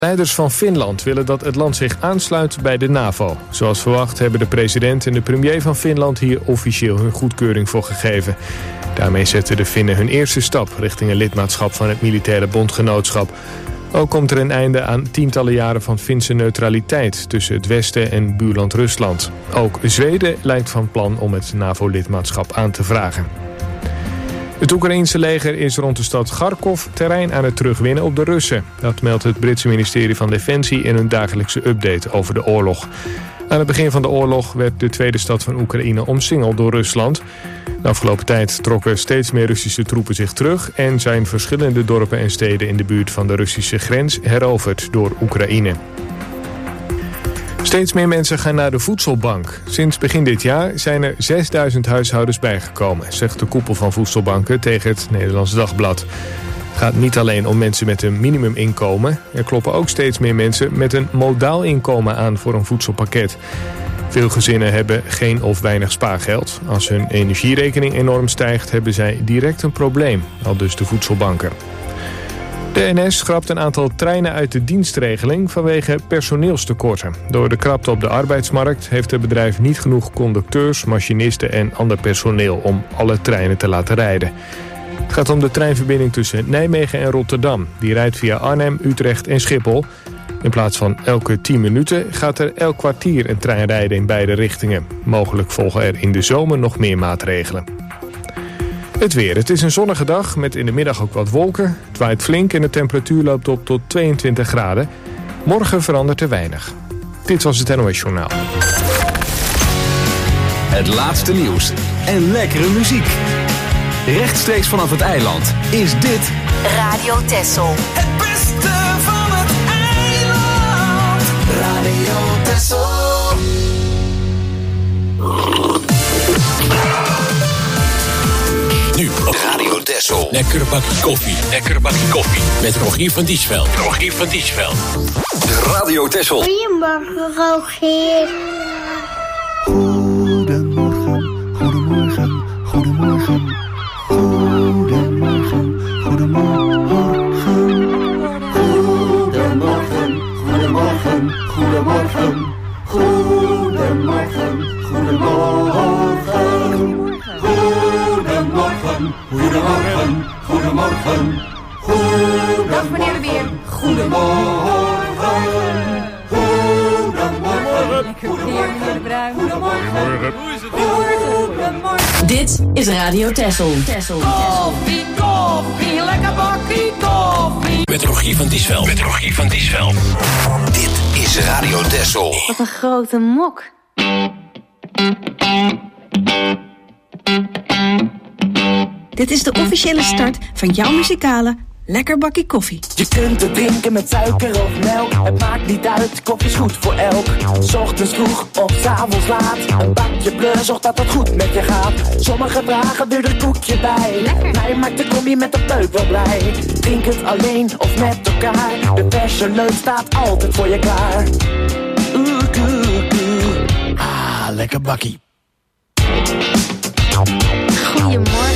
Leiders van Finland willen dat het land zich aansluit bij de NAVO. Zoals verwacht hebben de president en de premier van Finland hier officieel hun goedkeuring voor gegeven. Daarmee zetten de Finnen hun eerste stap richting een lidmaatschap van het militaire bondgenootschap. Ook komt er een einde aan tientallen jaren van Finse neutraliteit tussen het Westen en buurland Rusland. Ook Zweden lijkt van plan om het NAVO-lidmaatschap aan te vragen. Het Oekraïense leger is rond de stad Kharkov terrein aan het terugwinnen op de Russen. Dat meldt het Britse ministerie van Defensie in hun dagelijkse update over de oorlog. Aan het begin van de oorlog werd de tweede stad van Oekraïne omsingeld door Rusland. De afgelopen tijd trokken steeds meer Russische troepen zich terug en zijn verschillende dorpen en steden in de buurt van de Russische grens heroverd door Oekraïne. Steeds meer mensen gaan naar de voedselbank. Sinds begin dit jaar zijn er 6000 huishoudens bijgekomen, zegt de koepel van voedselbanken tegen het Nederlands Dagblad. Het gaat niet alleen om mensen met een minimuminkomen. Er kloppen ook steeds meer mensen met een modaal inkomen aan voor een voedselpakket. Veel gezinnen hebben geen of weinig spaargeld. Als hun energierekening enorm stijgt, hebben zij direct een probleem, aldus de voedselbanken. De NS schrapt een aantal treinen uit de dienstregeling vanwege personeelstekorten. Door de krapte op de arbeidsmarkt heeft het bedrijf niet genoeg conducteurs, machinisten en ander personeel om alle treinen te laten rijden. Het gaat om de treinverbinding tussen Nijmegen en Rotterdam. Die rijdt via Arnhem, Utrecht en Schiphol. In plaats van elke 10 minuten gaat er elk kwartier een trein rijden in beide richtingen. Mogelijk volgen er in de zomer nog meer maatregelen. Het weer. Het is een zonnige dag met in de middag ook wat wolken. Het waait flink en de temperatuur loopt op tot 22 graden. Morgen verandert er weinig. Dit was het NOS Journaal. Het laatste nieuws en lekkere muziek. Rechtstreeks vanaf het eiland is dit Radio Texel. Het beste van het eiland. Radio Texel. Nu op Radio Texel. Lekker bakje koffie. Lekker bakje koffie. Met Rogier van Diesveld. Rogier van Diesveld. de Radio Texel. Goedemorgen, Rogier. Goedemorgen, goedemorgen, goedemorgen. Goedemorgen, goedemorgen. Goedemorgen, goedemorgen, goedemorgen. Goedemorgen, goedemorgen. Goedemorgen, goedemorgen, goedemorgen. Dag meneer de Weer. Goedemorgen. Goedemorgen. Lekker weer, meneer de Bruin. Goedemorgen. Goedemorgen. Dit is Radio Texel. Koffie, koffie, lekker bakkie koffie. Met Rogier van Diesveld. Met Rogier van Diesveld. Dit is Radio Texel. Wat een grote mok. Dit is de officiële start van jouw muzikale Lekker Bakkie Koffie. Je kunt het drinken met suiker of melk. Het maakt niet uit, koffie is goed voor elk. 's Ochtends vroeg of 's avonds laat. Een bakje bleu, zorgt dat het goed met je gaat. Sommigen vragen er een koekje bij. Lekker. Mij maakt de combi met de peuk wel blij. Drink het alleen of met elkaar. De verse leuk staat altijd voor je klaar. Ah, lekker bakkie. Goedemorgen.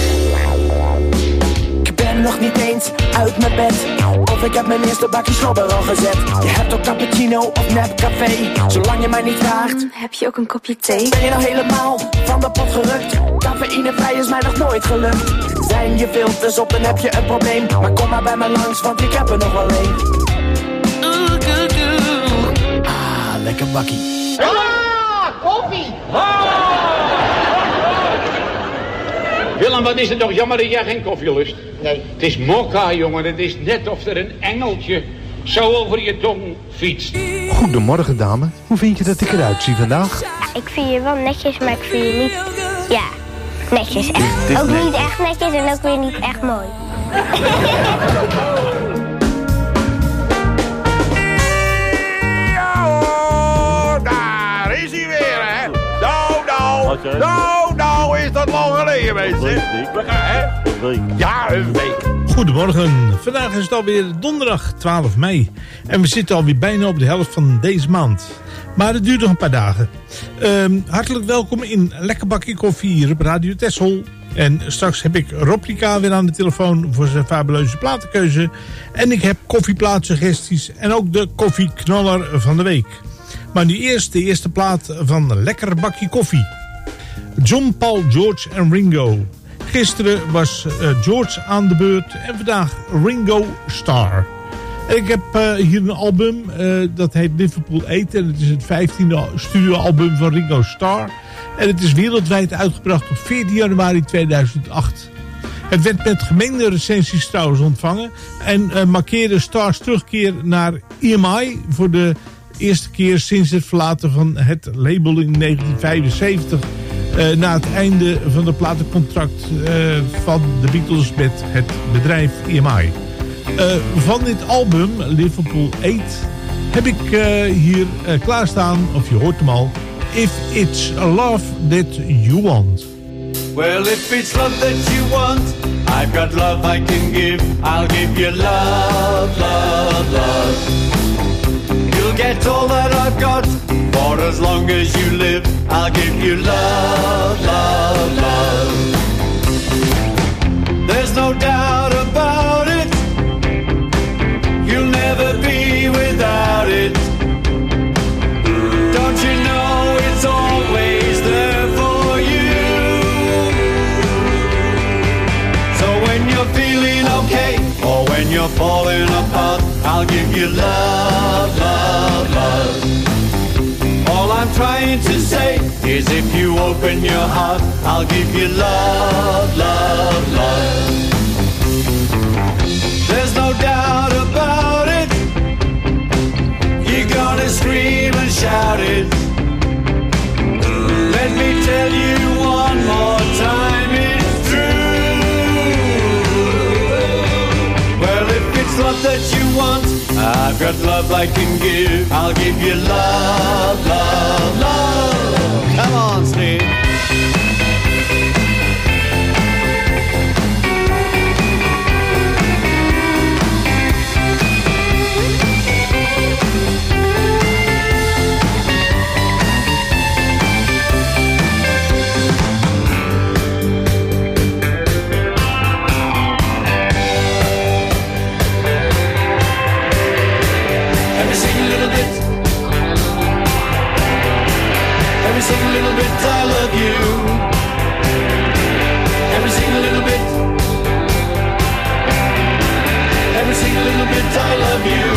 Ik ben nog niet eens uit mijn bed. Of ik heb mijn eerste bakje slobber al gezet. Je hebt ook cappuccino of nep café. Zolang je mij niet vraagt. Heb je ook een kopje thee? Ben je nou helemaal van de pot gerukt? Cafeïnevrij is mij nog nooit gelukt. Zijn je filters op, dan heb je een probleem. Maar kom maar bij me langs, want ik heb er nog wel een. Ah, lekker bakkie. Koffie! Willem, wat is het toch jammer dat jij geen koffie lust? Nee. Het is mokka, jongen. Het is net of er een engeltje zo over je tong fietst. Goedemorgen, dame. Hoe vind je dat ik eruit zie vandaag? Ja, ik vind je wel netjes, maar ik vind je niet... Ja, netjes. Echt. Ook niet echt netjes en ook weer niet echt mooi. Daar is hij weer, hè? Nou, is dat lang geleden, mensen. We gaan, hè? Een week. Ja, een week. Goedemorgen, vandaag is het alweer donderdag 12 mei en we zitten alweer bijna op de helft van deze maand. Maar het duurt nog een paar dagen. Hartelijk welkom in Lekker Bakje Koffie hier op Radio Texel. En straks heb ik Rob Rika weer aan de telefoon voor zijn fabuleuze platenkeuze. En ik heb koffieplaatsuggesties en ook de koffieknaller van de week. Maar nu eerst de eerste plaat van Lekker Bakje Koffie. John, Paul, George en Ringo. Gisteren was George aan de beurt en vandaag Ringo Starr. En ik heb hier een album, dat heet Liverpool 8. En het is het 15e studioalbum van Ringo Starr. En het is wereldwijd uitgebracht op 14 januari 2008. Het werd met gemengde recensies trouwens ontvangen. En markeerde Starrs terugkeer naar EMI voor de eerste keer sinds het verlaten van het label in 1975... na het einde van het platencontract van de Beatles met het bedrijf EMI. Van dit album, Liverpool 8, heb ik hier klaarstaan, of je hoort hem al, If It's a Love That You Want. Well, if it's love that you want, I've got love I can give. I'll give you love, love, love. You'll get all that I've got, for as long as you live. I'll give you love, love, love. There's no doubt about it, you'll never be without it. Don't you know it's always there for you? So when you're feeling okay, or when you're falling apart, I'll give you love, love, love. All I'm trying to say is if you open your heart, I'll give you love, love, love. There's no doubt about it, you're gonna scream and shout it. Let me tell you one more time, it's true. Well, if it's love that you want, I've got love I can give. I'll give you love, love, love. Come on, Steve. Sing a little bit, I love you. Every single little bit. Every single little bit, I love you.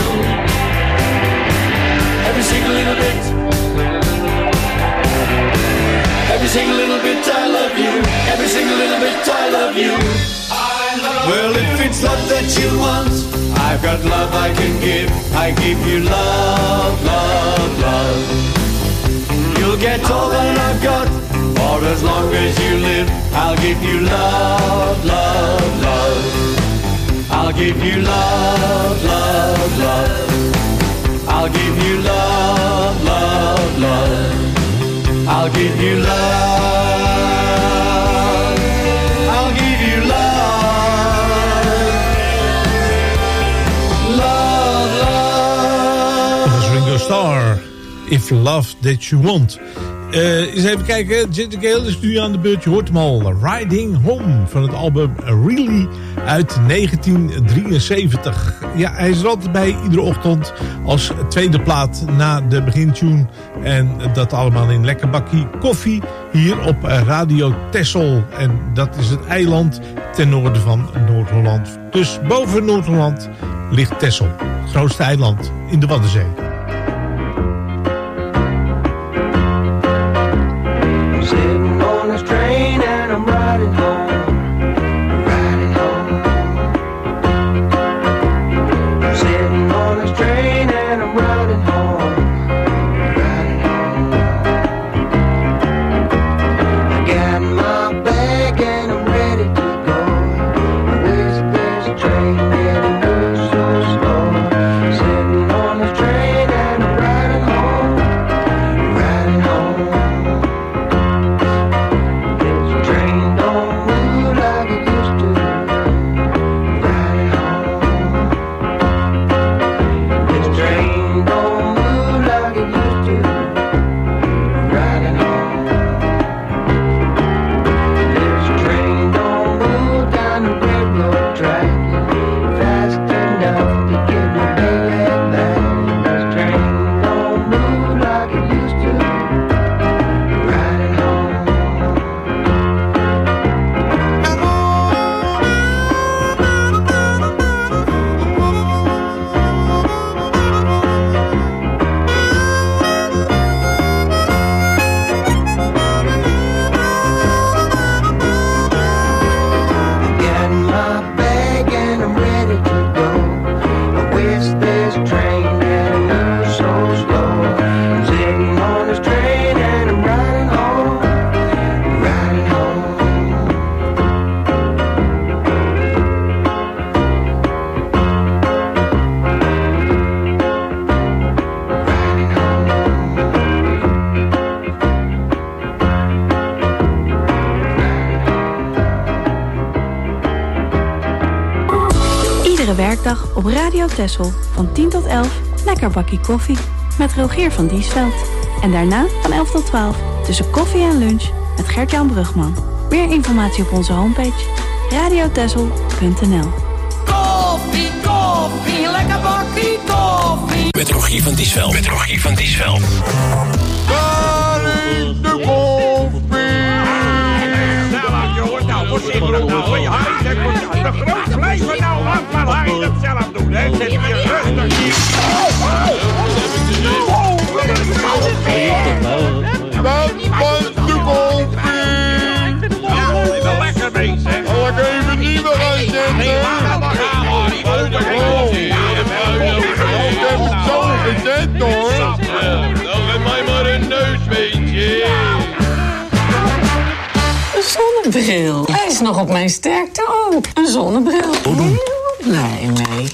Every single little bit. Every single little bit, I love you. Every single little bit, I love you. Well, if it's love that you want, I've got love I can give. I give you love, love, love. You'll get all that I've got, for as long as you live. I'll give you love, love, love. I'll give you love, love, love. I'll give you love, love, love. I'll give you love. I'll give you love. Love, love. Dat is Ringo Starr. If Love That You Want. Eens even kijken. Ginger Gale is nu aan de beurt. Je hoort hem al. Riding Home van het album Really uit 1973. Ja, hij is er altijd bij. Iedere ochtend als tweede plaat na de begintune. En dat allemaal in Lekker Bakkie Koffie. Hier op Radio Texel. En dat is het eiland ten noorden van Noord-Holland. Dus boven Noord-Holland ligt Texel. Het grootste eiland in de Waddenzee. Sitting on this train and I'm riding home, riding home. I'm sitting on this train and I'm riding home, riding home. I got my bag and I'm ready to go. There's a train that moves so slow. Sitting on this train and I'm riding home, riding home. dinsdag op Radio Texel van 10 tot 11 lekker bakkie koffie met Rogier van Diesveld. En daarna van 11 tot 12 tussen koffie en lunch met Gert-Jan Brugman. Meer informatie op onze homepage radiotexel.nl. Koffie, koffie, lekker bakkie koffie. Met Rogier van Diesveld. Daar is de koffie. Nou, jongen, nou, wat zit er nou? Harry, de groot blijven nou af, maar Harry dat zelf doen, hè? Zet hier rustig. Wat was de koffie? Ja, ik ben lekker bezig. Zal ik even nieuwe gaan zetten? Nee, maar gaan, Harry. Ik heb het zo gezet, hoor. Dan geef mij maar een neusbeentje. Een zonnebril. Hij is nog op mijn sterkte ook. Een zonnebril. Heel blij mee.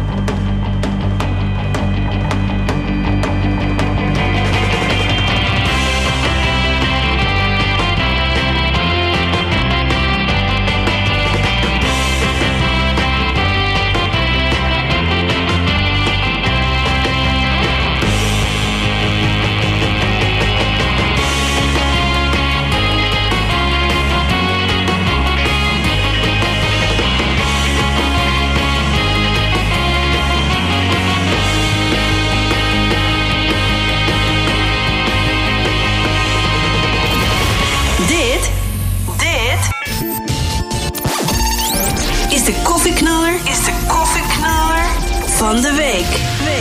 Van de week.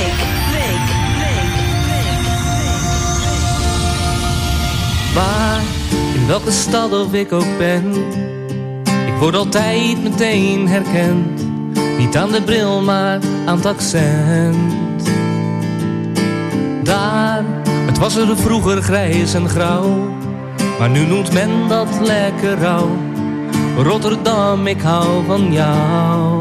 Waar, in welke stad of ik ook ben, ik word altijd meteen herkend. Niet aan de bril, maar aan het accent. Daar, het was er vroeger grijs en grauw, maar nu noemt men dat lekker rauw. Rotterdam, ik hou van jou.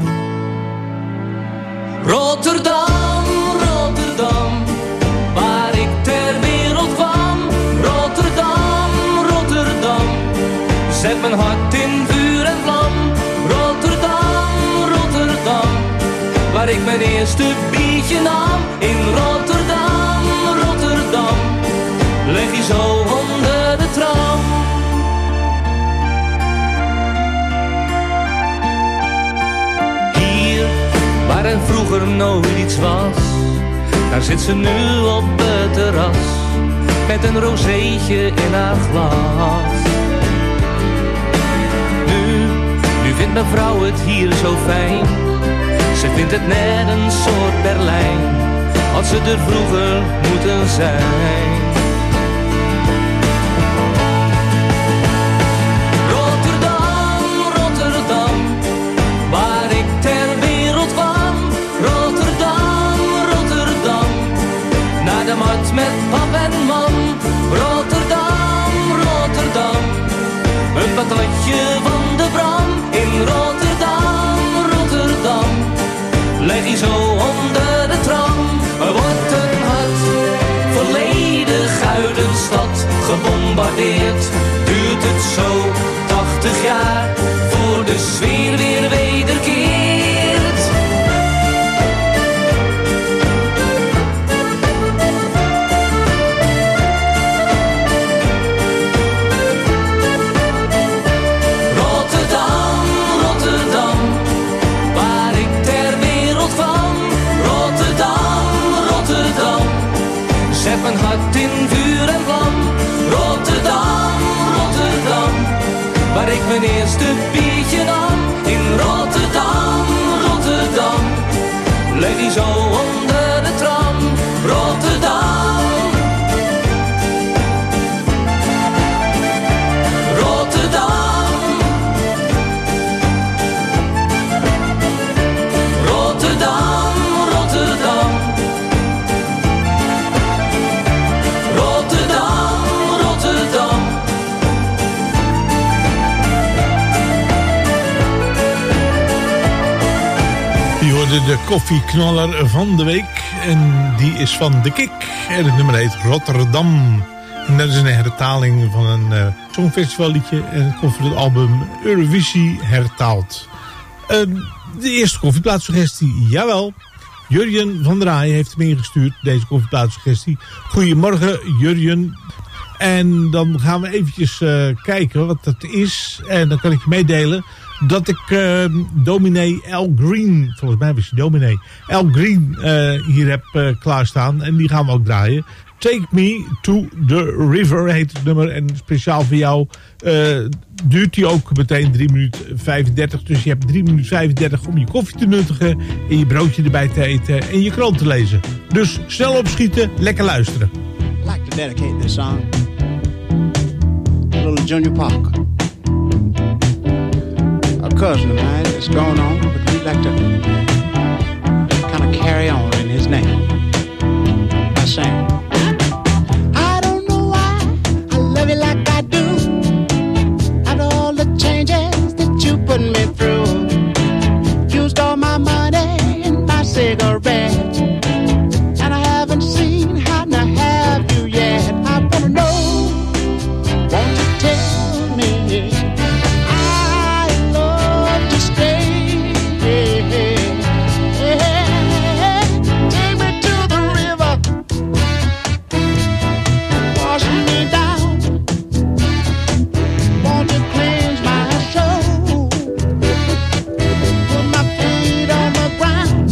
Rotterdam, Rotterdam, waar ik ter wereld kwam. Rotterdam, Rotterdam, zet mijn hart in vuur en vlam. Rotterdam, Rotterdam, waar ik mijn eerste biertje nam. In Rotterdam, Rotterdam, leg je zo onder de tram. Waar er vroeger nooit iets was, daar zit ze nu op het terras, met een rozeetje in haar glas. Nu vindt mijn vrouw het hier zo fijn, ze vindt het net een soort Berlijn, had ze er vroeger moeten zijn. Rotterdam, Rotterdam, waar ik ter wereld kwam. Rotterdam, Rotterdam, naar de markt met pap en mam. Rotterdam, Rotterdam, een patatje van de Bram. In Rotterdam, Rotterdam, leg je zo onder de tram. Er wordt een hart, volledig uit een stad gebombardeerd. Duurt het zo 80 jaar, voor de sfeer weer wederkeert. Zet mijn hart in vuur en vlam. Rotterdam, Rotterdam, waar ik mijn eerste biertje nam. In Rotterdam, Rotterdam, leg die zo onder de tram. Rotterdam, Rotterdam, Rotterdam, Rotterdam. De koffieknaller van de week. En die is van De Kik. En het nummer heet Rotterdam. En dat is een hertaling van een songfestivalliedje. En het komt van het album Eurovisie hertaald. De eerste koffieplaatsuggestie, jawel. Jurjen van der Raaij heeft hem ingestuurd, deze koffieplaatsuggestie. Goedemorgen, Jurjen. En dan gaan we eventjes kijken wat dat is. En dan kan ik je meedelen dat ik dominee Al Green, volgens mij was hij dominee, Al Green hier heb klaarstaan. En die gaan we ook draaien. Take Me to the River heet het nummer. En speciaal voor jou duurt die ook meteen 3 minuten 35. Dus je hebt 3 minuten 35 om je koffie te nuttigen. En je broodje erbij te eten. En je krant te lezen. Dus snel opschieten, lekker luisteren. I'd like to dedicate this song to little Junior Parker. A cousin of mine is going on, but we'd like to kind of carry on in his name by saying, I don't know why I love you like I do. After all the changes that you put me through, used all my money and my cigarettes, and I haven't seen how to have you yet. I wanna know, won't you tell me I love to stay? Take me to the river, wash me down. Won't you cleanse my soul? Put my feet on the ground.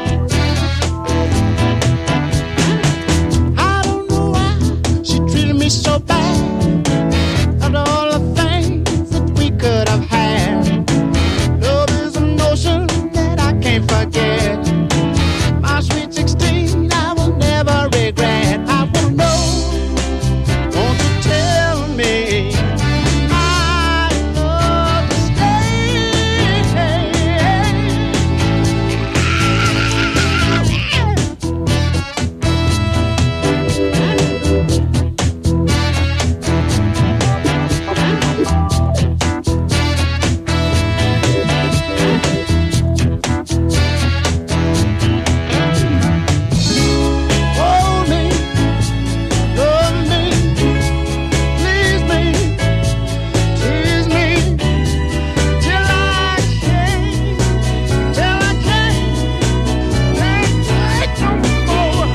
I don't know why she treated me so bad. After all the things that we could have had, love is an ocean that I can't forget. My sweet 16, I will never regret. I wanna know, won't you tell me I love to stay? Hold me, love me, please me, tease me, till I can't, can't take no more.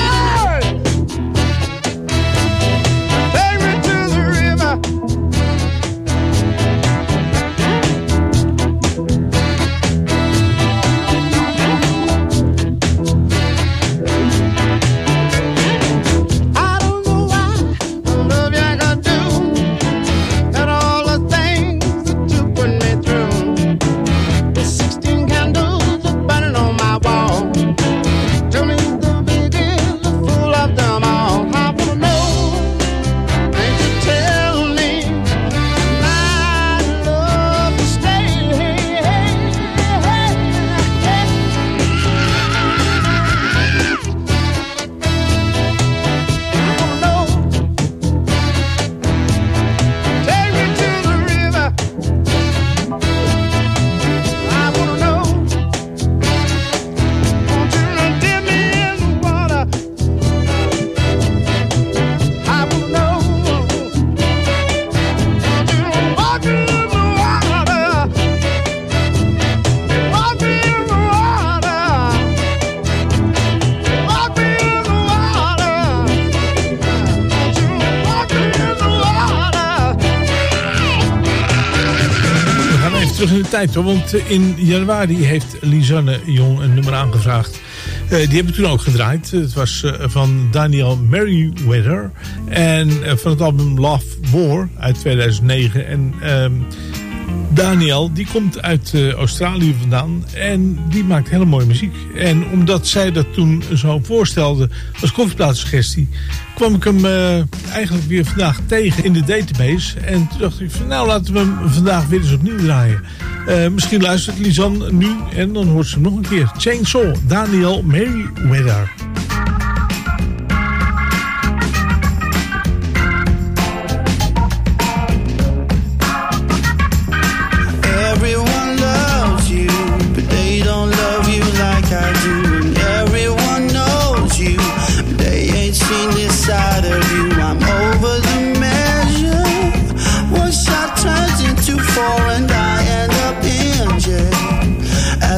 Take me to the river. I don't know why I love you like I do, and all the things that you put me through. The 16 candles are burning on my wall. Tell me the biggest, the fool of them all. I wanna know, ain't you tell me I love to stay? Take me to the river. I wanna know, won't you dip me in the water? I wanna know, won't you walk me in the water? Walk me in the water. Walk me in the water. Won't you walk me in the water? We gaan even terug in de tijd hoor, want in januari heeft Lisanne Jong een nummer aangevraagd. Die heb ik toen ook gedraaid. Het was van Daniel Merriweather en van het album Love War uit 2009. En Daniel, die komt uit Australië vandaan en die maakt hele mooie muziek. En omdat zij dat toen zo voorstelde als koffieplaatsuggestie, kwam ik hem eigenlijk weer vandaag tegen in de database. En toen dacht ik van nou laten we hem vandaag weer eens opnieuw draaien. Misschien luistert Lisanne nu en dan hoort ze hem nog een keer. Chainsaw, Daniel Merriweather. Everyone loves you, but they don't love you like I do. And everyone knows you, but they ain't seen this side of you. I'm over the measure. One shot turns into 4 and I end up in jail.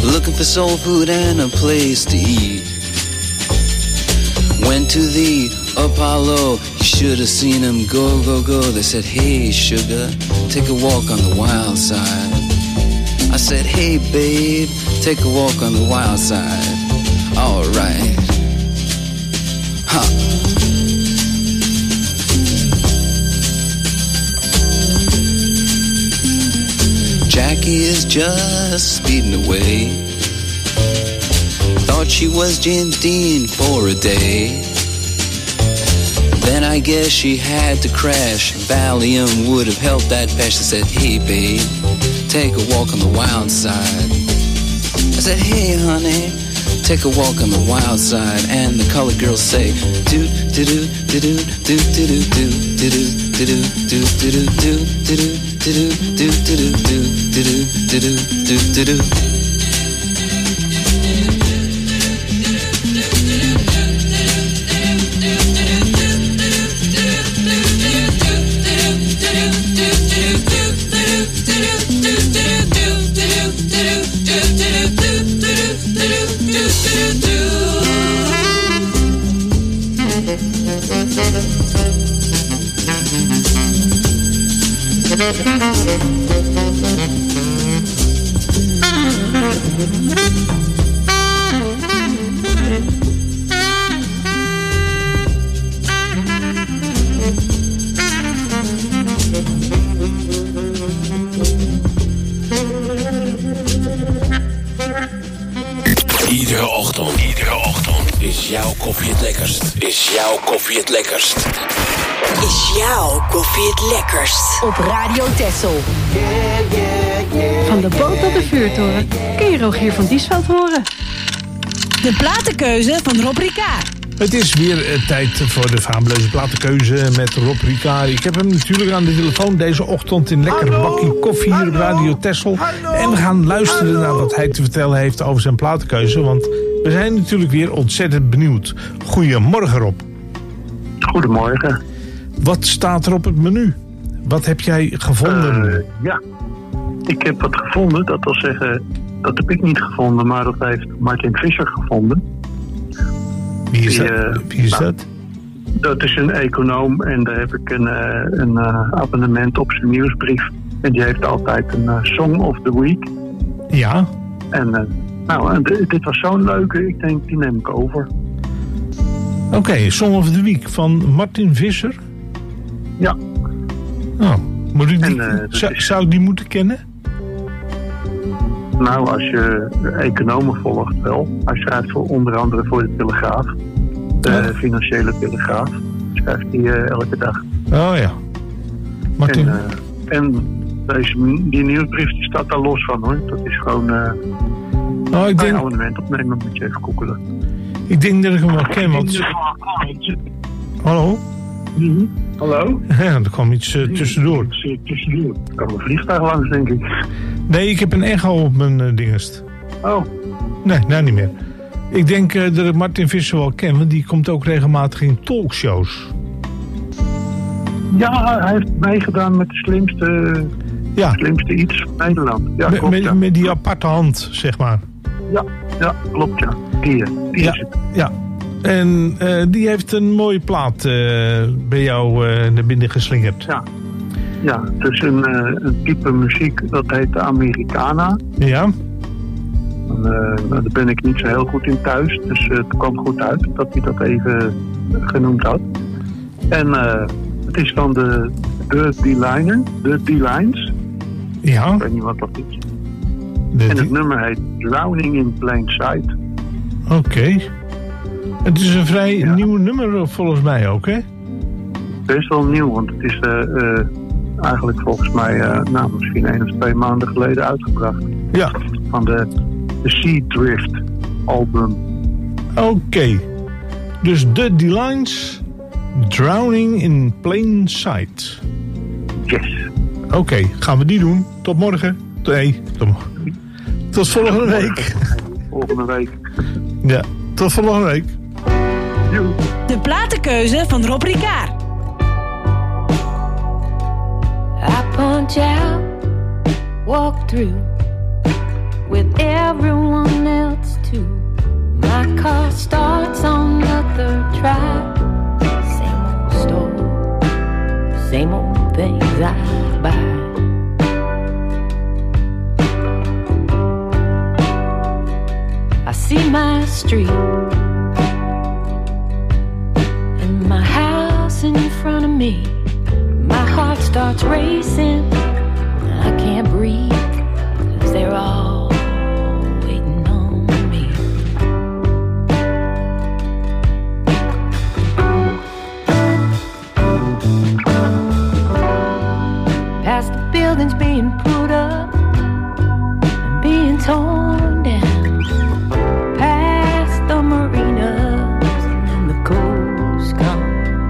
looking for soul food and a place to eat. Went to the Apollo, you should have seen him go, go, go. They said, hey, sugar, take a walk on the wild side. I said, hey, babe, take a walk on the wild side. All right. Huh. Jackie is just speeding away. Thought she was James Dean for a day. Then I guess she had to crash. Valium would have helped that patch. I said, hey babe, take a walk on the wild side. I said, hey honey, take a walk on the wild side. And the colored girls say, do do do do do do do do do do do do do do do do do do. Iedere ochtend is jouw koffie het lekkerst. Is jouw koffie het lekkerst. Is jouw koffie het lekkerst? Op Radio Texel. Van de boot tot de vuurtoren kun je Rogier van Diesveld horen. De platenkeuze van Rob Ricard. Het is weer tijd voor de fabuleuze platenkeuze met Rob Ricard. Ik heb hem natuurlijk aan de telefoon deze ochtend in lekker bakkie koffie hier op Radio Texel. En we gaan luisteren naar wat hij te vertellen heeft over zijn platenkeuze. Want we zijn natuurlijk weer ontzettend benieuwd. Goedemorgen Rob. Goedemorgen. Wat staat er op het menu? Wat heb jij gevonden? Ja, ik heb wat gevonden. Dat wil zeggen, dat heb ik niet gevonden, maar dat heeft Martin Visser gevonden. Wie is dat? Dat is een econoom en daar heb ik een abonnement op zijn nieuwsbrief. En die heeft altijd een Song of the Week. Ja. En dit was zo'n leuke, ik denk die neem ik over. Oké, Song of the Week van Martin Visser? Ja. Oh, moet ik die, zou ik die moeten kennen? Nou, als je de economen volgt wel. Hij schrijft onder andere voor de Telegraaf. De Financiële Telegraaf. Schrijft hij elke dag. Oh ja. Martin. En die nieuwsbrief die staat daar los van hoor. Dat is gewoon ik denk... een abonnement opnemen, moet je even googelen. Ik denk dat ik hem wel ken. Want... Hallo? Hallo? Ja, er kwam iets tussendoor. Er kwam een vliegtuig langs, denk ik. Nee, ik heb een echo op mijn dingest. Oh. Nee, nou niet meer. Ik denk dat ik Martin Visser wel ken, want die komt ook regelmatig in talkshows. Ja, hij heeft meegedaan met de slimste iets van Nederland. Ja, klopt, met die aparte hand, zeg maar. Ja, klopt ja. Die is het. Ja. En die heeft een mooie plaat bij jou naar binnen geslingerd. Ja, het is een type muziek dat heet Americana. Ja. Daar ben ik niet zo heel goed in thuis, dus het kwam goed uit dat hij dat even genoemd had. En het is van de D-Lines. Ja. Ik weet niet wat dat is. En het nummer heet Drowning in Plain Sight. Oké. Het is een vrij nieuw nummer volgens mij ook, hè? Best wel nieuw, want het is eigenlijk volgens mij misschien 1 of 2 maanden geleden uitgebracht. Ja. Van de Sea Drift album. Oké. Dus The D-Lines, Drowning in Plain Sight. Yes. Oké, gaan we die doen. Tot morgen. Tot volgende week. Volgende week. Ja, tot volgende week. De platenkeuze van Rob Ricard. I punch out, walk through, with everyone else too. My car starts on the third try. Same old story, same old things I buy. I see my street and my house in front of me. My heart starts racing, I can't breathe, 'cause they're all waiting on me. Past the buildings being put up and being torn down, past the marinas, and then the coast comes.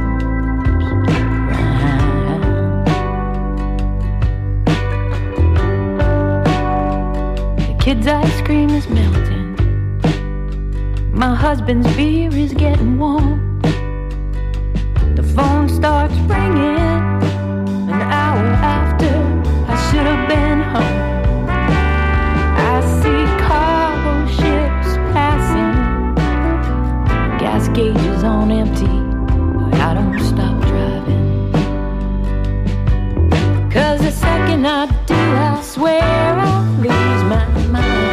Kids' ice cream is melting. My husband's beer is getting warm. The phone starts ringing an hour after I should have been home. I see cargo ships passing, gas gauges on empty, but I don't stop driving. 'Cause the second I do, I swear I'll lose my mind.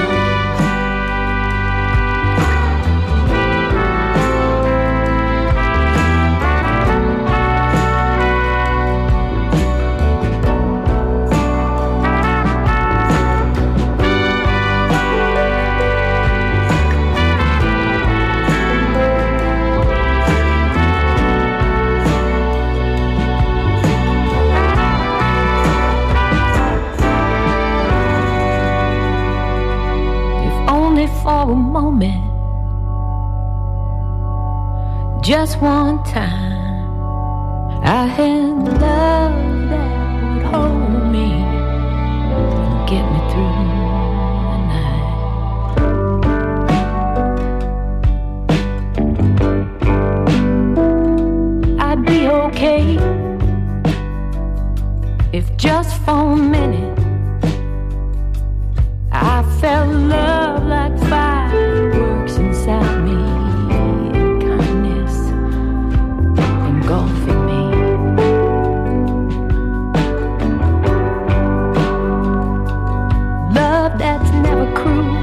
For a moment, just one time, I had love that would hold me and get me through the night. I'd be okay if just for a minute I felt love like fireworks inside me, and kindness engulfing me. Love that's never cruel,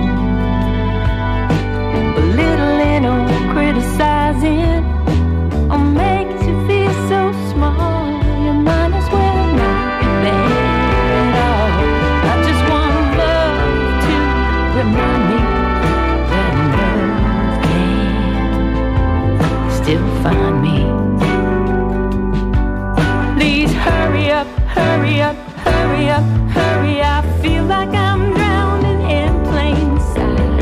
belittling or criticizing, or makes you feel so small, you might as well not be there at all. I just want remind me that love can still find me. Please hurry up, hurry up, hurry up, hurry. I feel like I'm drowning in plain sight.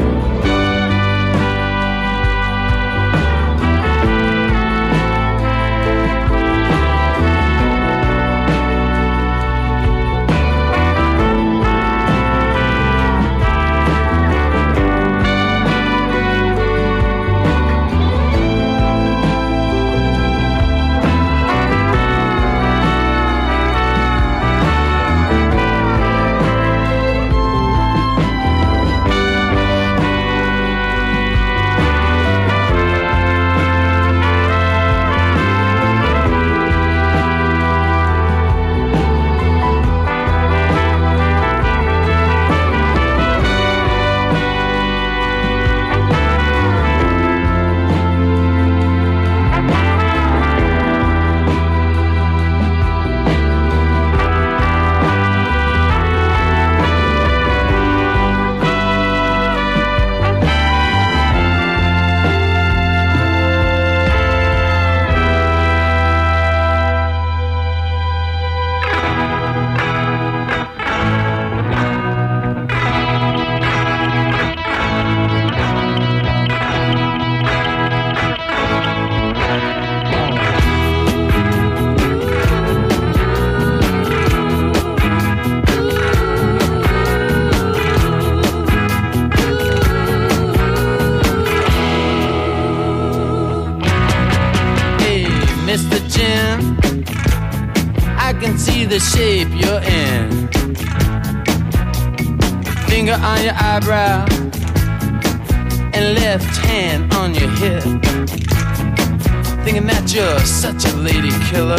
the shape you're in. finger on your eyebrow and left hand on your hip, thinking that you're such a lady killer.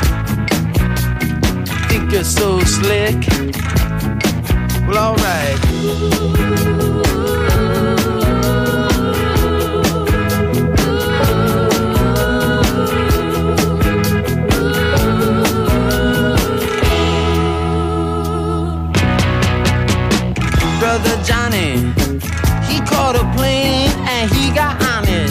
Think you're so slick. Well, alright. Brother Johnny, he caught a plane and he got on it.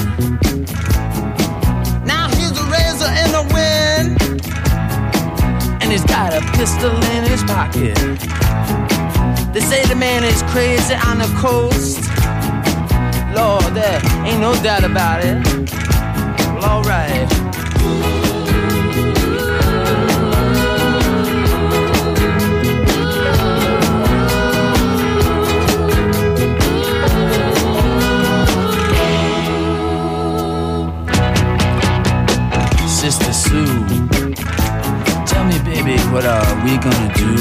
Now he's a razor in the wind, and he's got a pistol in his pocket. They say the man is crazy on the coast. Lord, there ain't no doubt about it. Well, alright. Sister Sue, tell me, baby, what are we gonna do?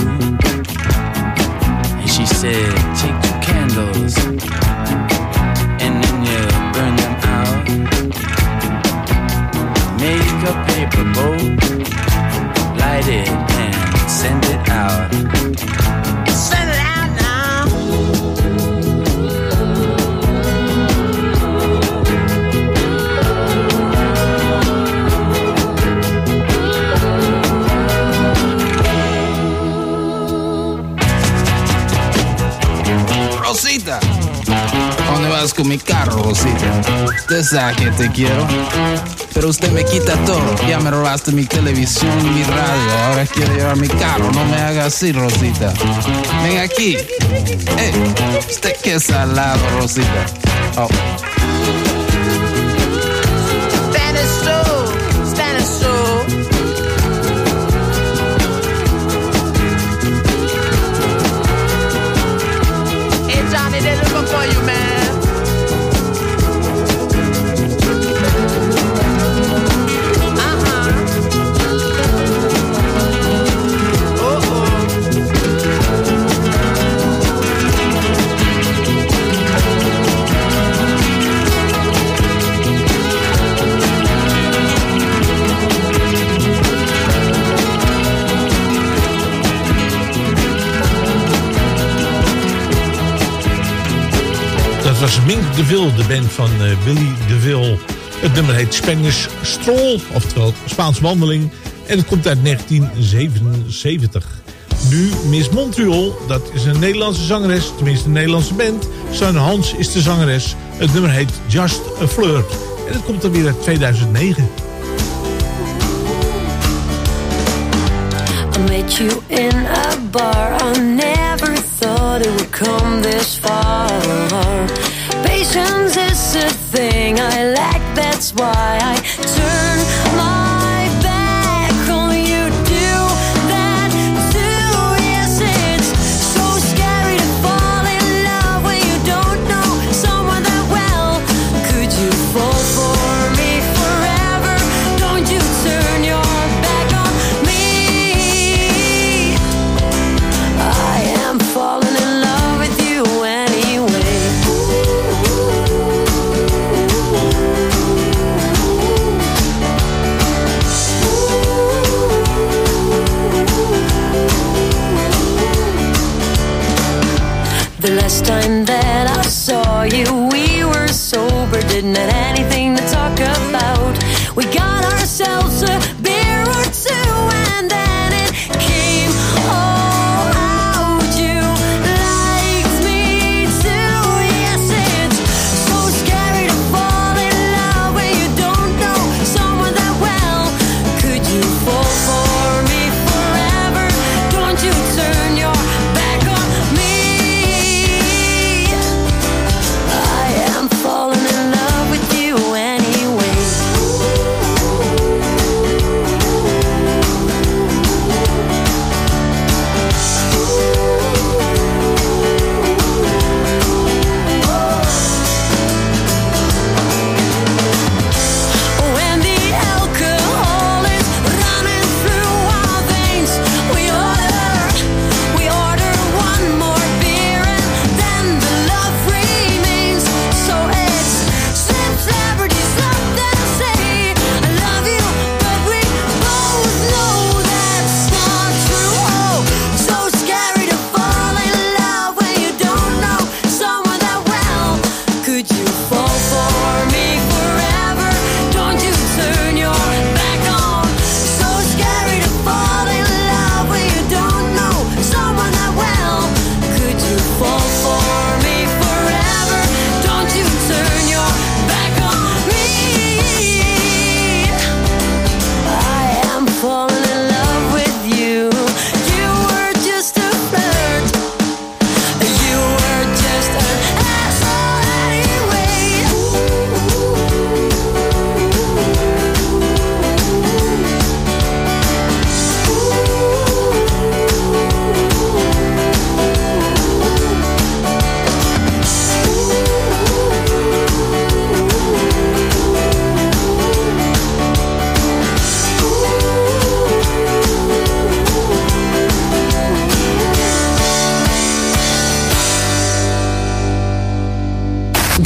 And she said, take 2 candles and then you burn them out. Make a paper boat, light it and send it out. Send it out now. Rosita, ¿dónde vas con mi carro, Rosita? Usted sabe que te quiero, pero usted me quita todo. Ya me robaste mi televisión y mi radio, ahora quiere llevar mi carro. No me haga así, Rosita. Ven aquí. Usted qué salado, Rosita. Oh. Spanish soul, Spanish soul. Hey Johnny, they're looking for you, man. Dat was Mink DeVille, de band van Willie DeVille. Het nummer heet Spanish Stroll, oftewel Spaans wandeling. En het komt uit 1977. Nu Miss Montreal, dat is een Nederlandse zangeres, tenminste een Nederlandse band. Sanne Hans is de zangeres. Het nummer heet Just a Flirt. En het komt dan weer uit 2009. I met you in a bar. I never thought it would come this far. Patience is a thing I lack, that's why I turn my back on you. Do that too. Yes, it's so scary to fall in love when you don't know someone that well. Could you fall for me forever? Don't you turn your back on me. I am falling in love with you anyway. The last time that I saw you, we were sober, didn't have anything to talk about. We got ourselves a beer or two, and then it came all out. You liked me too. Yes, it's so scary to fall in love when you don't know someone that well. Could you fall for me forever? Don't you turn your back on me. I am falling in love with you anyway.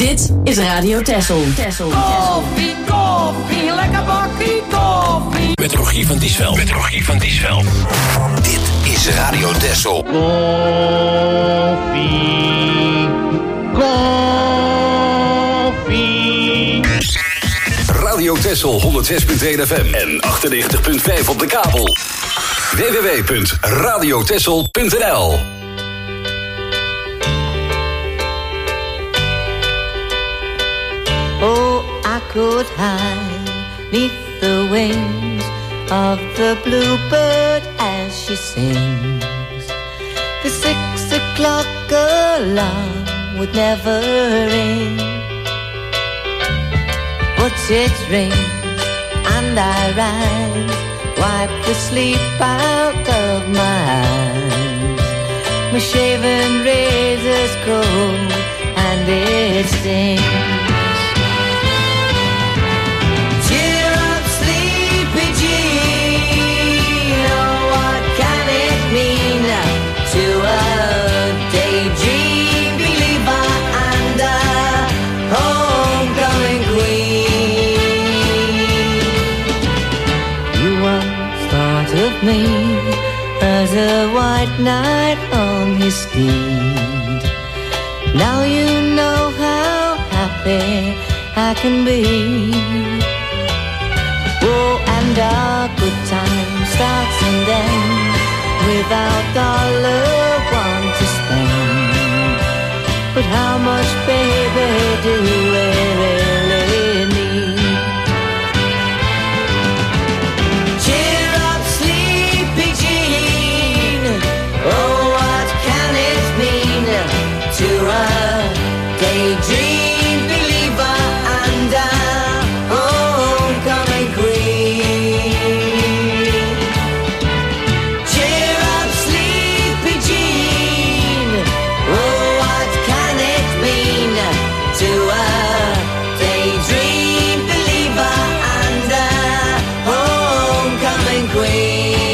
Dit is Radio Texel. Koffie, koffie, lekker bakkie koffie. Met Rogier van Diesveld. Dit is Radio Texel. Koffie. Radio Texel 106.1 FM en 98.5 op de kabel. www.radiotexel.nl. Oh, I could hide neath the wings of the bluebird as she sings. The 6 o'clock alarm would never ring, but it rings and I rise, wipe the sleep out of my eyes. My shaven razor's cold and it stings. Me as a white knight on his steed. Now you know how happy I can be. Oh, and our good time starts and ends without $1 to spend. But how much, baby, do we really need? To a daydream believer and a homecoming queen. Cheer up, sleepy Jean. Oh, what can it mean to a daydream believer and a homecoming queen?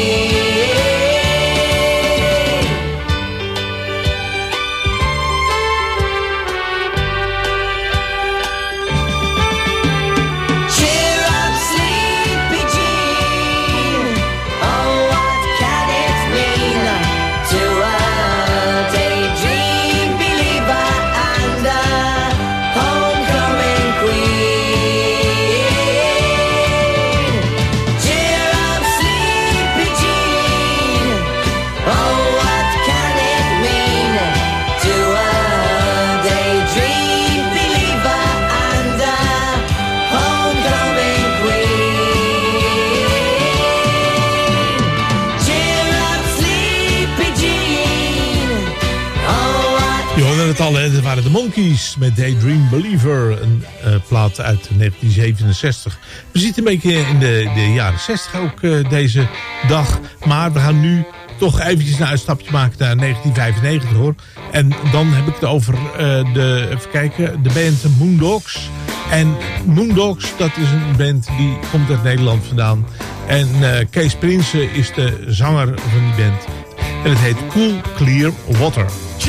Dat waren de Monkees met Daydream Believer, een plaat uit 1967. We zitten een beetje in de jaren 60 ook deze dag. Maar we gaan nu toch eventjes een uitstapje maken naar 1995 hoor. En dan heb ik het over even kijken, de band Moondogs. En Moondogs, dat is een band die komt uit Nederland vandaan. En Kees Prinsen is de zanger van die band. En het heet Cool Clear Water.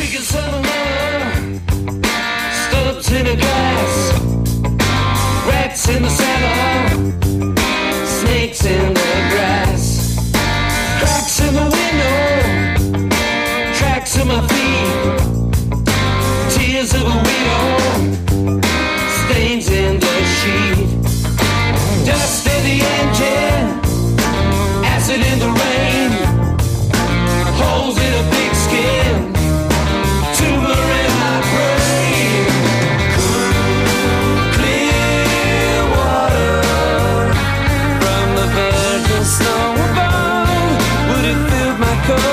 In a glass, rats in the cellar, snakes in the grass, cracks in the window, tracks in my feet, tears of a widow, stains in the sheet, dust in the engine, acid in the rain, holes in a big skin, tumor in my brain. Snow above would have filled my cup.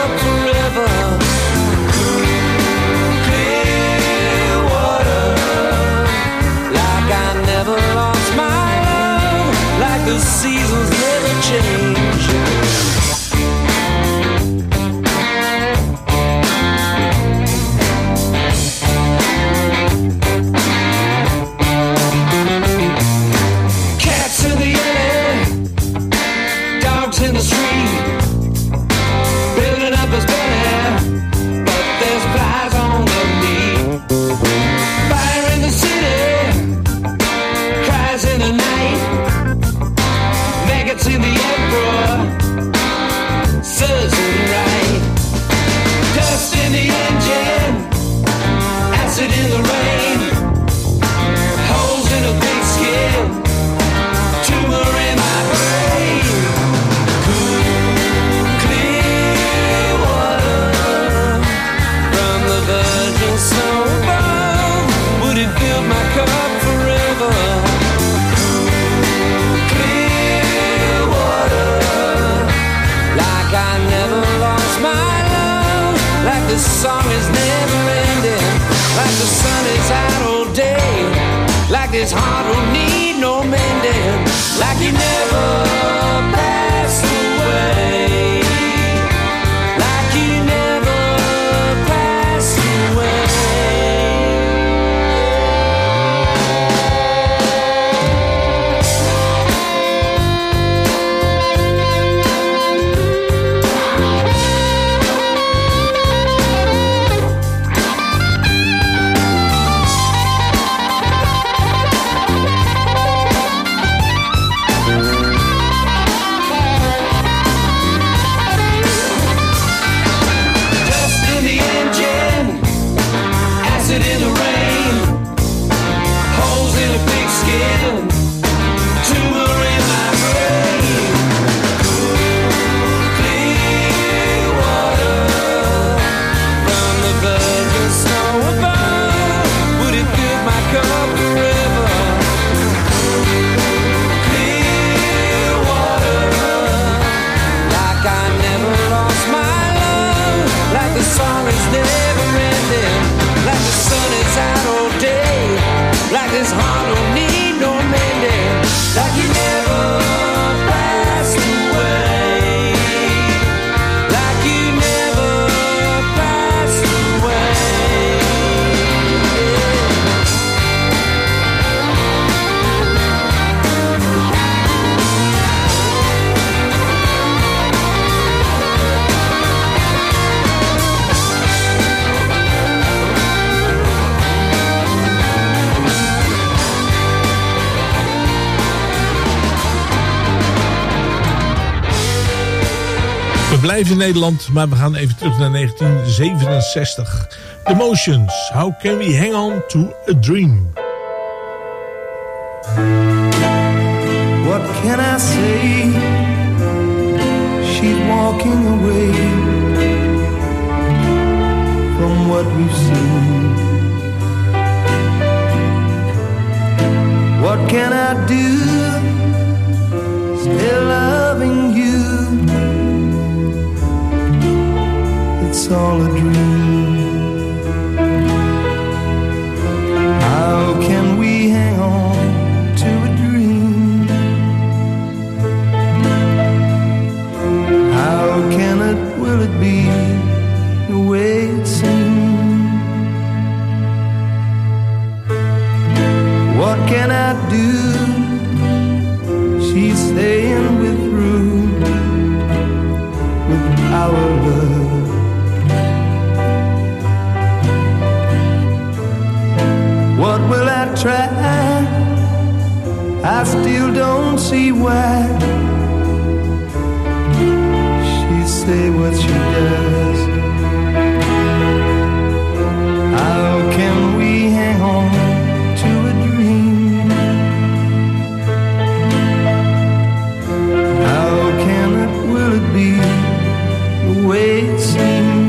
like the song is never ending, like the sun is out all day, like this heart don't need no mending, like you never passed away, like you never passed away. We blijven in Nederland, maar we gaan even terug naar 1967. The Motions, How Can We Hang On To A Dream? What can I say? She's walking away from what we've seen. What can I do? Still loving you. It's all a dream. How can we hang on to a dream? How can it, will it be the way it seems? What can I do? She's staying with Ruth, with our love. What will I try? I still don't see why she say what she does. How can we hang on to a dream? How can it, will it be the way it seems?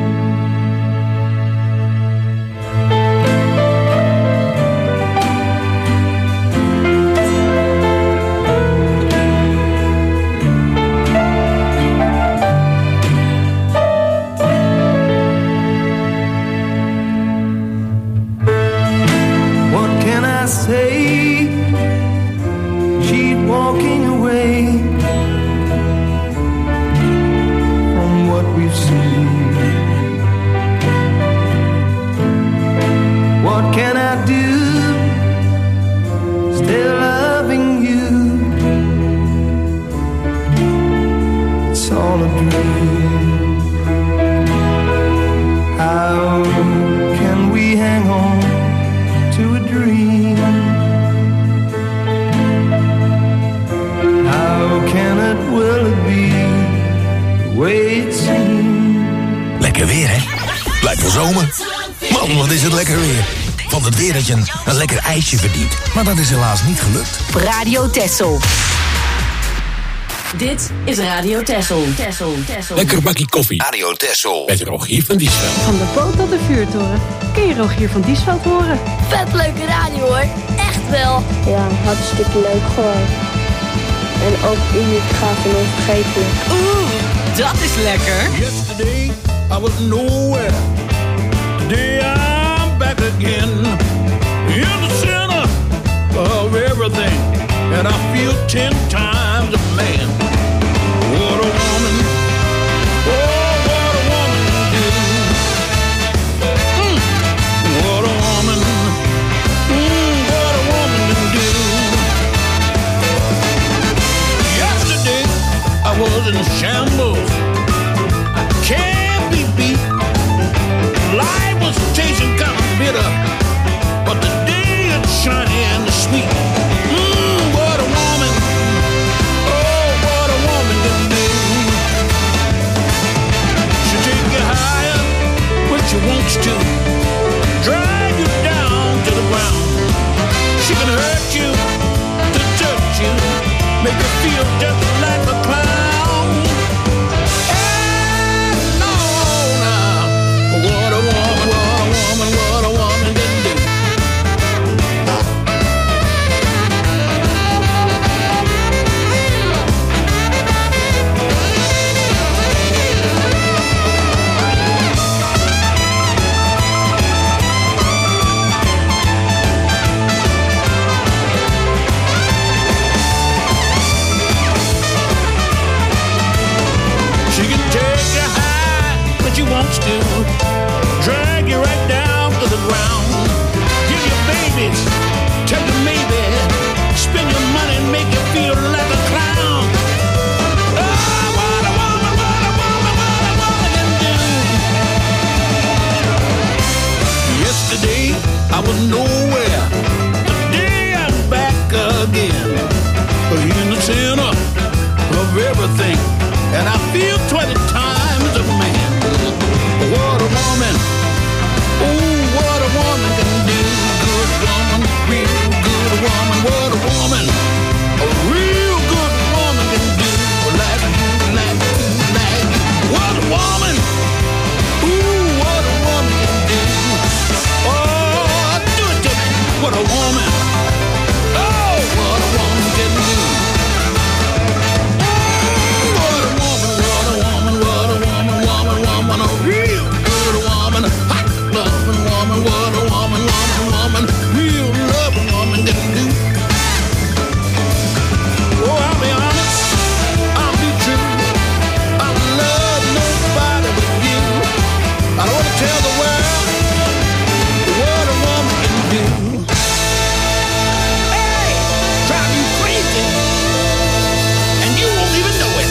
Dat je een lekker ijsje verdient. Maar dat is helaas niet gelukt. Radio Texel. Dit is Radio Texel. Lekker bakkie koffie. Radio Texel. Met Rogier van Diesveld. Van de boot tot de vuurtoren. Kun je Rogier van Diesveld horen? Vet leuke radio hoor. Echt wel. Ja, hartstikke leuk gewoon. En ook uniek, gaaf en onvergetelijk. Oeh, dat is lekker. Yesterday I was nowhere. Today I'm back again in the center of everything, and I feel 10 times a man. What a woman, oh, what a woman can do. What a woman, what a woman can do. Yesterday I was in shambles. I can't be beat. Life was tasting kind of bitter, but today it's shiny and sweet. What a woman, oh, what a woman can do. She take you higher when she wants to, drag you down to the ground. She can hurt you, to touch you, make you feel just like a clown. And no, now, what a woman, what a woman, what a woman can do. She wants to drag you right down to the ground. Give you babies, tell you maybe, spend your money and make you feel like a clown. Oh, what a woman, what a woman, what a woman can do. Yesterday I was nowhere. Today I'm back again, in the center of everything, and I feel 20 times a man. What a woman, oh, what a woman can do. Good woman, real good woman. What a woman, a real good woman can do. Like you, like you, like you. What a woman, ooh, what a woman can do. Oh, do it to me. What a woman, oh, what a woman can do. What a woman, what a woman, what a woman, woman, woman, a real good woman, hot loving woman, what a woman, woman, woman, real loving woman can do. Oh, I'll be honest, I'll be true, I love nobody but you. I don't want to tell the world what a woman can do. Hey, drive you crazy, and you won't even know it.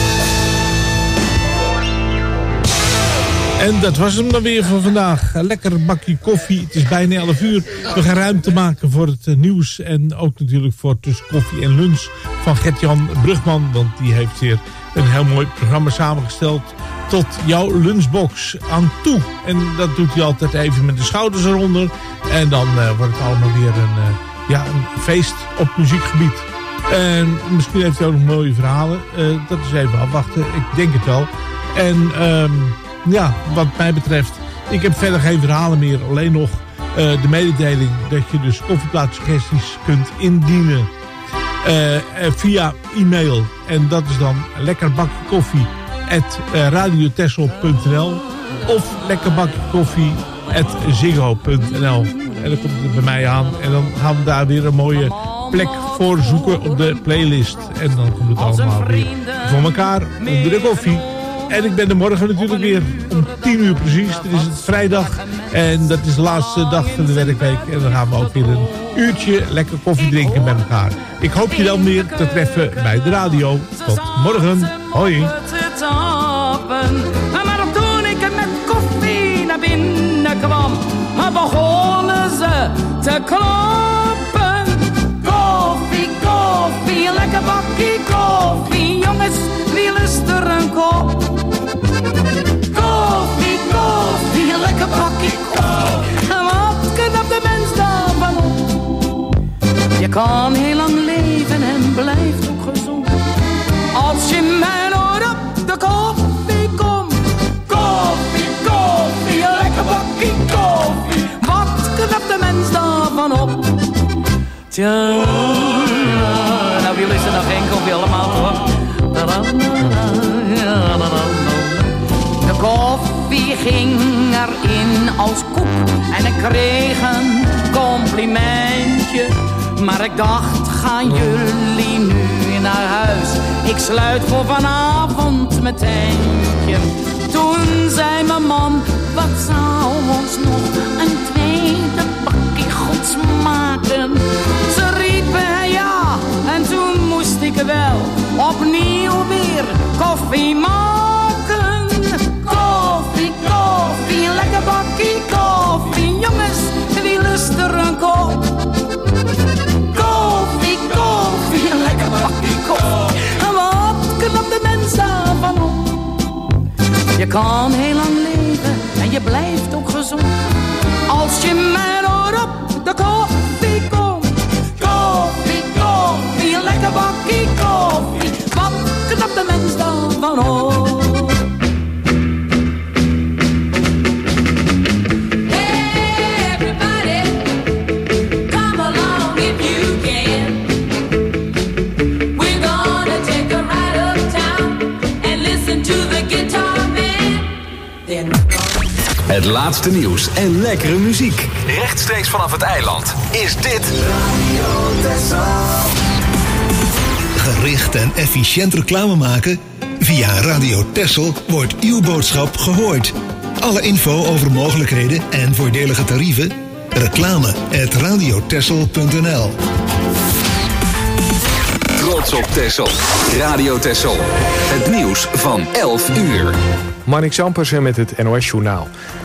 En dat was hem dan weer voor vandaag. Een lekker bakje koffie. Het is bijna 11 uur. We gaan ruimte maken voor het nieuws. En ook natuurlijk voor tussen koffie en lunch van Gert-Jan Brugman. Want die heeft weer een heel mooi programma samengesteld. Tot jouw lunchbox aan toe. En dat doet hij altijd even met de schouders eronder. En dan wordt het allemaal weer een feest op muziekgebied. En misschien heeft hij ook nog mooie verhalen. Dat is even afwachten. Ik denk het wel. En ja, wat mij betreft, ik heb verder geen verhalen meer. Alleen nog de mededeling dat je dus koffieplatssuggesties kunt indienen via e-mail. En dat is dan lekkerbakjekoffie@radiotessel.nl of lekkerbakjekoffie@ziggo.nl. En dan komt het bij mij aan. En dan gaan we daar weer een mooie plek voor zoeken op de playlist. En dan komt het allemaal weer voor elkaar onder de koffie. En ik ben er morgen natuurlijk weer om 10 uur precies. Het is het vrijdag en dat is de laatste dag van de werkweek. En dan gaan we ook weer een uurtje lekker koffie drinken met elkaar. Ik hoop je dan weer te treffen bij de radio. Tot morgen. Hoi. Maar toen ik met koffie naar binnen kwam, begonnen ze te kloppen. Koffie, koffie, lekker bakkie koffie. Jongens, wie lust er een kop? Koffie, koffie, lekker bakkie koffie. En wat knapt de mens daarvan op? Je kan heel lang leven en blijft ook gezond. Als je mij nooit op de koffie komt. Koffie, koffie, lekker bakkie koffie. Wat knapt de mens daarvan op? Tja, nou jullie is er nog geen koffie allemaal toch? De koffie geeft als koek en ik kreeg een complimentje. Maar ik dacht, gaan jullie nu naar huis? Ik sluit voor vanavond mijn tentje. Toen zei mijn man, wat zou ons nog een tweede bakje goed smaken? Ze riepen ja, en toen moest ik wel opnieuw weer koffie maken. Koffie, koffie, een lekker bakje koffie. Jongens, wie lust er een kop? Koffie, koffie, een lekker bakje koffie. En wat knapt de mens daarvan op? Je kan heel lang leven en je blijft ook gezond. Als je mij hoort op de koffie komt. Koffie, koffie, een lekker bakje koffie. Wat knapt de mens daarvan op? Het laatste nieuws en lekkere muziek. Rechtstreeks vanaf het eiland is dit Radio Texel. Gericht en efficiënt reclame maken? Via Radio Texel wordt uw boodschap gehoord. Alle info over mogelijkheden en voordelige tarieven? reclame@radiotexel.nl. Trots op Texel. Radio Texel. Het nieuws van 11 uur. Marnix Ampersen met het NOS Journaal.